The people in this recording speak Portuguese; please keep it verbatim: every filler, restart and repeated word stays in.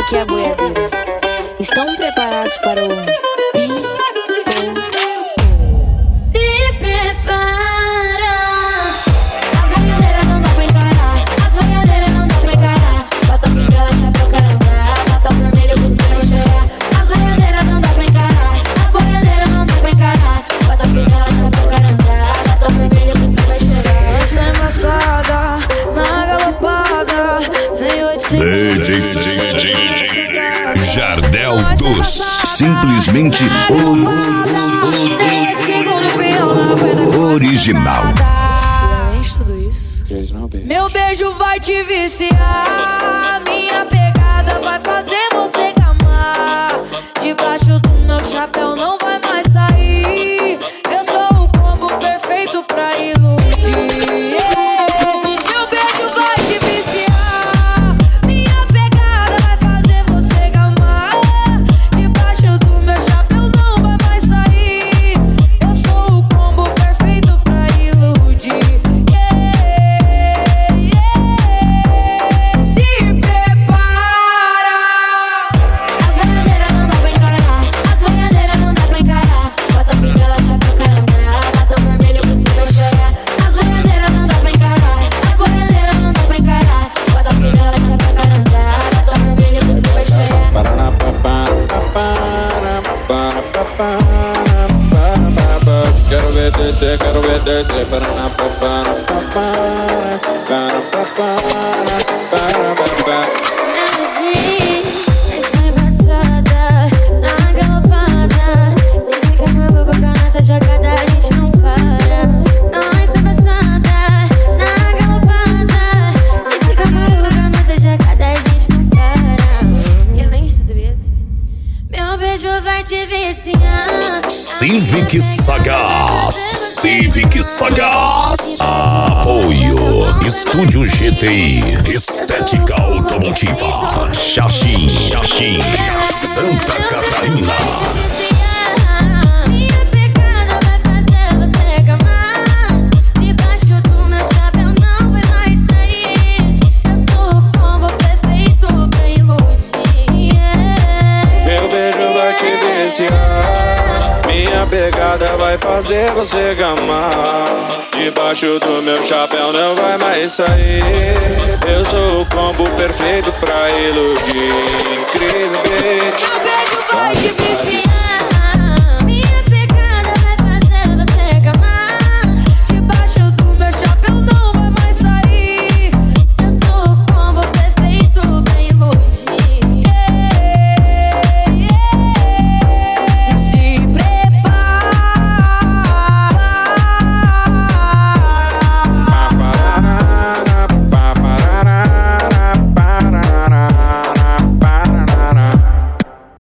aqui é a boiadeira. Estão preparados para o Pipoco? Se prepara. As boiadeiras não dá pra encarar. As boiadeiras não dá pra encarar. Bota pinguela, chapéu, carandá. Bota o vermelho pros pneus cheirar. As boiadeiras não dá pra encarar. As boiadeiras não dá pra encarar. Bota pinguela, chapéu, carandá. Bota o vermelho pros pneus cheirar. Essa é embaçada, na galopada. Nem oito segundos. Jardel dos simplesmente original. Além de tudo isso, meu beijo vai te viciar. Minha pegada vai fazer você gamar. Debaixo do meu chapéu não vai mais sair. Eu sou o combo perfeito pra iludir. Meu beijo vai te viciar. Minha pegada vai fazer você gamar. Debaixo do meu chapéu não vai mais sair. Eu sou o combo perfeito pra iludir. Yeah, yeah. Se prepara. As boiadeiras não dá pra encarar. As boiadeiras não dá pra encarar. Bota pinguela, chapéu, carandá. Bota o vermelho pros pneus cheirar. As boiadeiras não dá pra encarar. As boiadeiras não dá pra encarar. Bota pinguela, chapéu, carandá. Bota o vermelho pros pneus cheirar. Quero ver descer, quero ver descer. Paraná, papara, papara, para, papara, para, papara. Essa embaçada, na galopada. Cês fica maluco com essa jogada, a gente não para. Nós embaçada, na galopada. Cês fica maluco com essa jogada, a gente não para. E além de tudo isso, meu beijo vai te viciar. Civic Sagaz, Civic Sagaz. Apoio Estúdio G T I, Estética Automotiva, Xaxim, Xaxim, Santa Catarina. Minha pegada vai fazer você gamar. Debaixo do meu chapéu não vai mais sair. Eu sou o combo perfeito pra iludir. Meu beijo vai te viciar. Minha pegada vai fazer você gamar. Debaixo do meu chapéu não vai mais sair. Eu sou o combo perfeito pra iludir. Cris, bitch. meu beijo vai te viciar.